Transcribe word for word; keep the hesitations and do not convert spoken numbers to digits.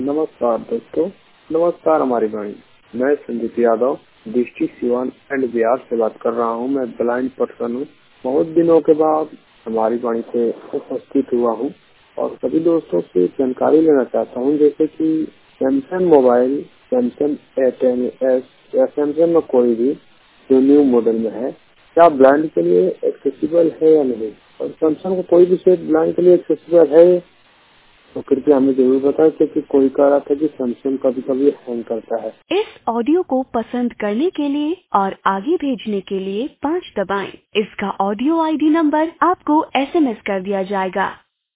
नमस्कार दोस्तों। नमस्कार हमारी वाणी। मैं संदीप यादव डिस्ट्रिक्ट सिवान एंड बिहार से बात कर रहा हूँ। मैं ब्लाइंड पर्सन हूँ। बहुत दिनों के बाद हमारी वाणी से उपस्थित हुआ हूँ और सभी दोस्तों से जानकारी लेना चाहता हूँ, जैसे कि Samsung mobile, Samsung A ten S या सैमसंग में कोई भी जो न्यू मॉडल में है, क्या ब्लाइंड के लिए एक्सेसिबल है या नहीं, और सैमसंग का कोई भी सेट ब्लाइंड के लिए एक्सेसिबल है तो कृपया हमें जरूर बताएं, क्योंकि कोई कह रहा था कि सैमसंग कभी कभी हैंग करता है। इस ऑडियो को पसंद करने के लिए और आगे भेजने के लिए पाँच दबाएं। इसका ऑडियो आईडी नंबर आपको एसएमएस कर दिया जाएगा।